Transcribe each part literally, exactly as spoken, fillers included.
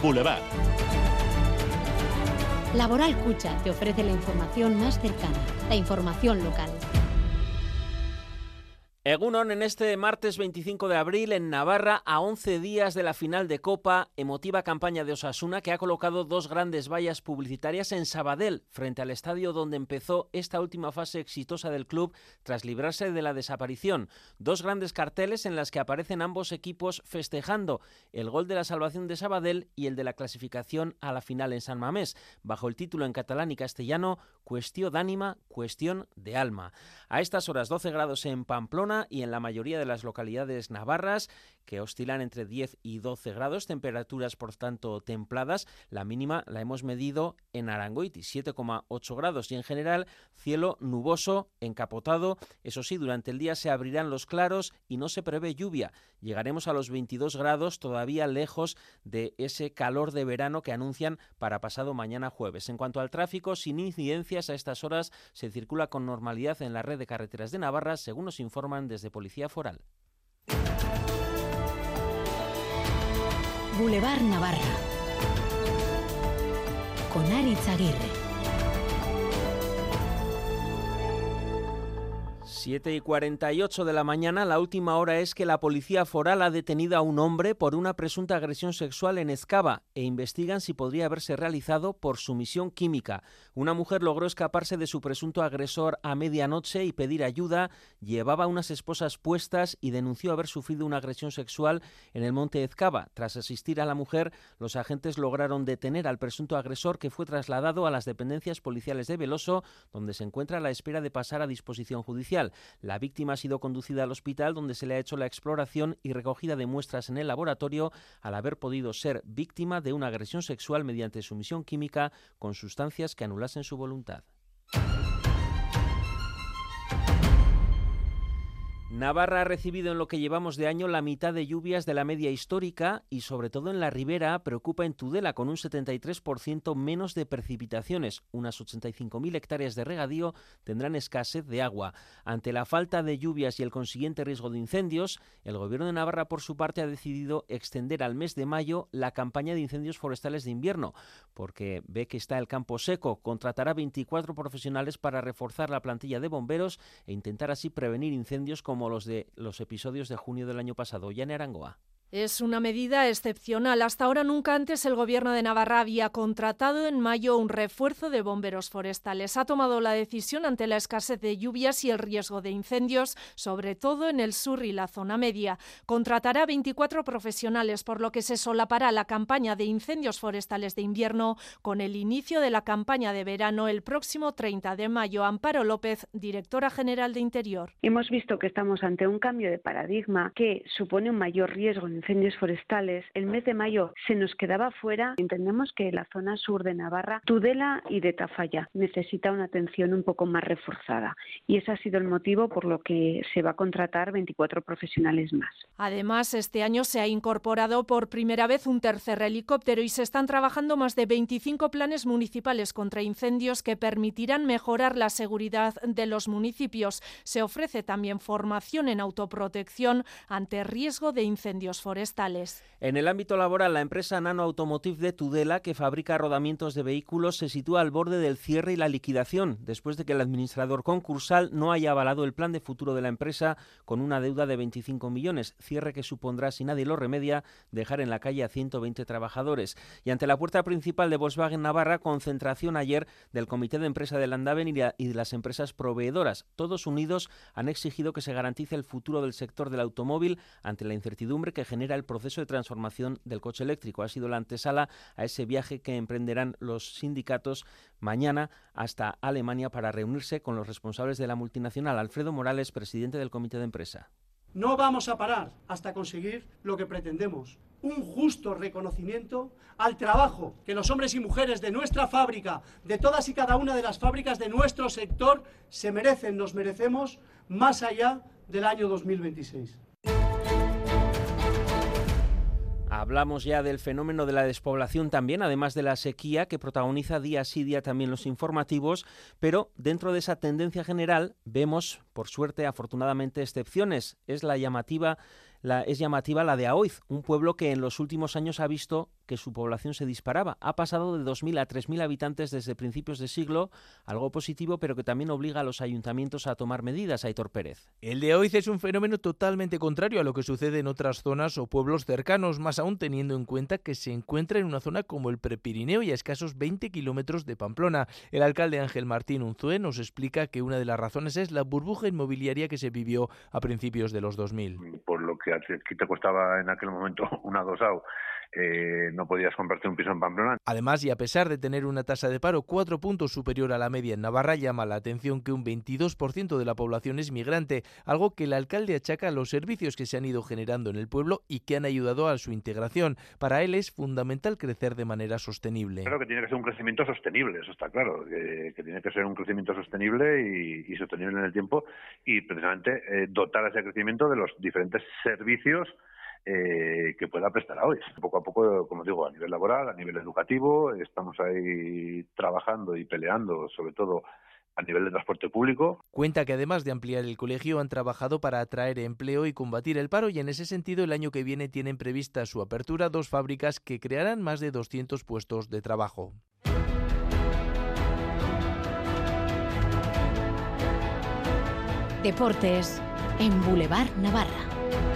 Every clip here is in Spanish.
Boulevard. Laboral Cucha te ofrece la información más cercana, la información local. Egunon, en este martes veinticinco de abril en Navarra, a once días de la final de Copa, emotiva campaña de Osasuna que ha colocado dos grandes vallas publicitarias en Sabadell, frente al estadio donde empezó esta última fase exitosa del club tras librarse de la desaparición. Dos grandes carteles en las que aparecen ambos equipos festejando el gol de la salvación de Sabadell y el de la clasificación a la final en San Mamés, bajo el título en catalán y castellano Cuestión d'ànima, cuestión de alma. A estas horas doce grados en Pamplona y en la mayoría de las localidades navarras, que oscilan entre diez y doce grados, temperaturas por tanto templadas. La mínima la hemos medido en Arangoiti, siete coma ocho grados, y en general cielo nuboso, encapotado. Eso sí, durante el día se abrirán los claros y no se prevé lluvia. Llegaremos a los veintidós grados, todavía lejos de ese calor de verano que anuncian para pasado mañana jueves. En cuanto al tráfico, sin incidencias a estas horas, se circula con normalidad en la red de carreteras de Navarra, según nos informan desde Policía Foral. Boulevard Navarra, con Aritz Aguirre. siete y cuarenta y ocho de la mañana, la última hora es que la Policía Foral ha detenido a un hombre por una presunta agresión sexual en Ezkaba e investigan si podría haberse realizado por sumisión química. Una mujer logró escaparse de su presunto agresor a medianoche y pedir ayuda, llevaba unas esposas puestas y denunció haber sufrido una agresión sexual en el monte Ezkaba. Tras asistir a la mujer, los agentes lograron detener al presunto agresor, que fue trasladado a las dependencias policiales de Veloso, donde se encuentra a la espera de pasar a disposición judicial. La víctima ha sido conducida al hospital, donde se le ha hecho la exploración y recogida de muestras en el laboratorio, al haber podido ser víctima de una agresión sexual mediante sumisión química con sustancias que anulasen su voluntad. Navarra ha recibido en lo que llevamos de año la mitad de lluvias de la media histórica y sobre todo en la ribera preocupa en Tudela, con un setenta y tres por ciento menos de precipitaciones. Unas ochenta y cinco mil hectáreas de regadío tendrán escasez de agua. Ante la falta de lluvias y el consiguiente riesgo de incendios, el Gobierno de Navarra por su parte ha decidido extender al mes de mayo la campaña de incendios forestales de invierno, porque ve que está el campo seco. Contratará veinticuatro profesionales para reforzar la plantilla de bomberos e intentar así prevenir incendios como los de los episodios de junio del año pasado. Yane Arangoa. Es una medida excepcional. Hasta ahora nunca antes el Gobierno de Navarra había contratado en mayo un refuerzo de bomberos forestales. Ha tomado la decisión ante la escasez de lluvias y el riesgo de incendios, sobre todo en el sur y la zona media. Contratará veinticuatro profesionales, por lo que se solapará la campaña de incendios forestales de invierno con el inicio de la campaña de verano el próximo treinta de mayo. Amparo López, directora general de Interior. Hemos visto que estamos ante un cambio de paradigma que supone un mayor riesgo en incendios forestales. El mes de mayo se nos quedaba fuera. Entendemos que la zona sur de Navarra, Tudela y de Tafalla, necesita una atención un poco más reforzada. Y ese ha sido el motivo por lo que se va a contratar veinticuatro profesionales más. Además, este año se ha incorporado por primera vez un tercer helicóptero y se están trabajando más de veinticinco planes municipales contra incendios que permitirán mejorar la seguridad de los municipios. Se ofrece también formación en autoprotección ante riesgo de incendios forestales. En el ámbito laboral, la empresa Nano Automotive de Tudela, que fabrica rodamientos de vehículos, se sitúa al borde del cierre y la liquidación, después de que el administrador concursal no haya avalado el plan de futuro de la empresa con una deuda de veinticinco millones, cierre que supondrá, si nadie lo remedia, dejar en la calle a ciento veinte trabajadores. Y ante la puerta principal de Volkswagen Navarra, concentración ayer del Comité de Empresa del Andaven y de las empresas proveedoras. Todos unidos han exigido que se garantice el futuro del sector del automóvil ante la incertidumbre que genera el proceso de transformación del coche eléctrico. Ha sido la antesala a ese viaje que emprenderán los sindicatos mañana hasta Alemania para reunirse con los responsables de la multinacional. Alfredo Morales, presidente del Comité de Empresa. No vamos a parar hasta conseguir lo que pretendemos, un justo reconocimiento al trabajo que los hombres y mujeres de nuestra fábrica, de todas y cada una de las fábricas de nuestro sector, se merecen, nos merecemos, más allá del año dos mil veintiséis. Hablamos ya del fenómeno de la despoblación también, además de la sequía que protagoniza día sí día también los informativos, pero dentro de esa tendencia general vemos, por suerte, afortunadamente, excepciones. Es la llamativa la, es llamativa la de Aoiz, un pueblo que en los últimos años ha visto que su población se disparaba. Ha pasado de dos mil a tres mil habitantes desde principios de siglo, algo positivo, pero que también obliga a los ayuntamientos a tomar medidas. Aitor Pérez. El de Aoiz es un fenómeno totalmente contrario a lo que sucede en otras zonas o pueblos cercanos, más aún teniendo en cuenta que se encuentra en una zona como el Prepirineo y a escasos veinte kilómetros de Pamplona. El alcalde Ángel Martín Unzué nos explica que una de las razones es la burbuja inmobiliaria que se vivió a principios de los dos mil. Por lo que aquí te costaba en aquel momento un adosado, Eh, no podías comprarte un piso en Pamplona. Además, y a pesar de tener una tasa de paro cuatro puntos superior a la media en Navarra, llama la atención que un veintidós por ciento de la población es migrante, algo que el alcalde achaca a los servicios que se han ido generando en el pueblo y que han ayudado a su integración. Para él es fundamental crecer de manera sostenible. Claro que tiene que ser un crecimiento sostenible, eso está claro, que, que tiene que ser un crecimiento sostenible y, y sostenible en el tiempo y precisamente eh, dotar a ese crecimiento de los diferentes servicios Eh, que pueda prestar a hoy. Poco a poco, como digo, a nivel laboral, a nivel educativo, estamos ahí trabajando y peleando, sobre todo a nivel de transporte público. Cuenta que además de ampliar el colegio han trabajado para atraer empleo y combatir el paro y en ese sentido el año que viene tienen prevista su apertura dos fábricas que crearán más de doscientos puestos de trabajo. Deportes en Boulevard Navarra.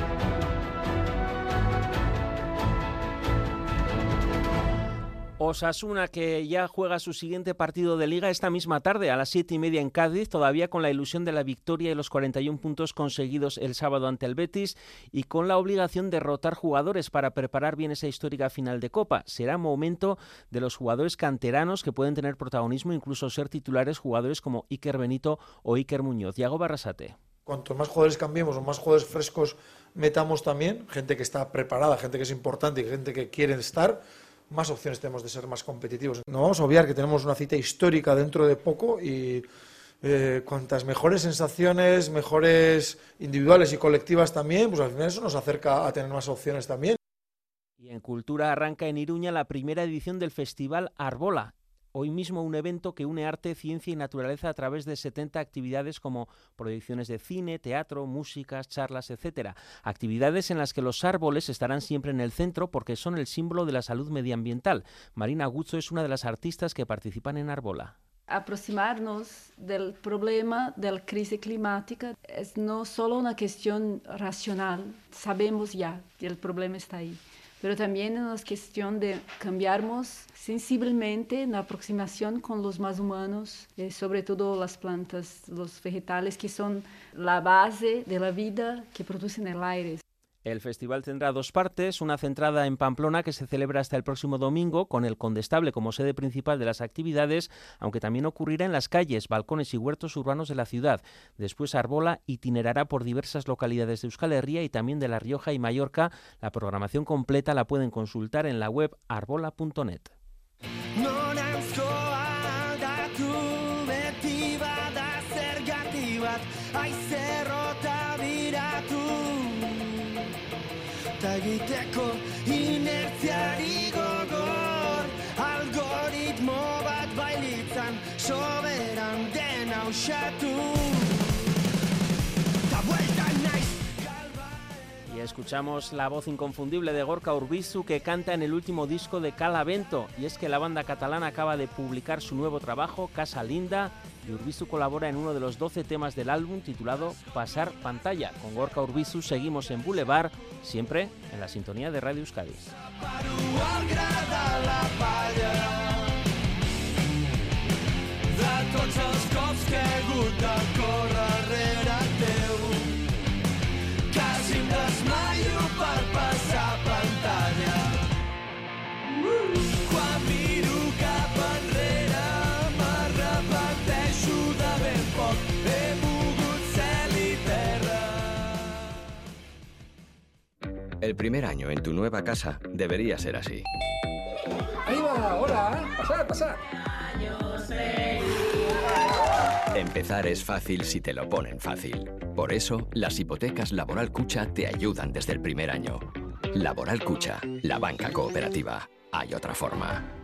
Osasuna, que ya juega su siguiente partido de Liga esta misma tarde a las siete y media en Cádiz, todavía con la ilusión de la victoria y los cuarenta y un puntos conseguidos el sábado ante el Betis y con la obligación de rotar jugadores para preparar bien esa histórica final de Copa. Será momento de los jugadores canteranos que pueden tener protagonismo, incluso ser titulares jugadores como Iker Benito o Iker Muñoz. Iago Barrasate. Cuanto más jugadores cambiemos o más jugadores frescos metamos también, gente que está preparada, gente que es importante y gente que quiere estar, más opciones tenemos de ser más competitivos. No vamos a obviar que tenemos una cita histórica dentro de poco y eh, cuantas mejores sensaciones, mejores individuales y colectivas también, pues al final eso nos acerca a tener más opciones también. Y en Cultura arranca en Iruña la primera edición del Festival Arbola. Hoy mismo un evento que une arte, ciencia y naturaleza a través de setenta actividades como proyecciones de cine, teatro, músicas, charlas, etcétera. Actividades en las que los árboles estarán siempre en el centro porque son el símbolo de la salud medioambiental. Marina Guzzo es una de las artistas que participan en Arbola. Aproximarnos del problema de la crisis climática es no solo una cuestión racional, sabemos ya que el problema está ahí, pero también es una cuestión de cambiarnos sensiblemente en la aproximación con los más humanos, eh, sobre todo las plantas, los vegetales que son la base de la vida que producen el aire. El festival tendrá dos partes, una centrada en Pamplona que se celebra hasta el próximo domingo con el Condestable como sede principal de las actividades, aunque también ocurrirá en las calles, balcones y huertos urbanos de la ciudad. Después Arbola itinerará por diversas localidades de Euskal Herria y también de La Rioja y Mallorca. La programación completa la pueden consultar en la web arbola punto net. Egiteko inertziari gogor algoritmo bat bailitzan soberan dena usatu ta vuelta naiz. Y escuchamos la voz inconfundible de Gorka Urbizu, que canta en el último disco de Calavento, y es que la banda catalana acaba de publicar su nuevo trabajo, Casa Linda, y Urbizu colabora en uno de los doce temas del álbum titulado Pasar Pantalla. Con Gorka Urbizu seguimos en Boulevard, siempre en la sintonía de Radio Euskadi. El primer año en tu nueva casa debería ser así. Ahí va, hola, pasad, pasad. Empezar es fácil si te lo ponen fácil. Por eso, las hipotecas Laboral Cucha te ayudan desde el primer año. Laboral Cucha, la banca cooperativa. Hay otra forma.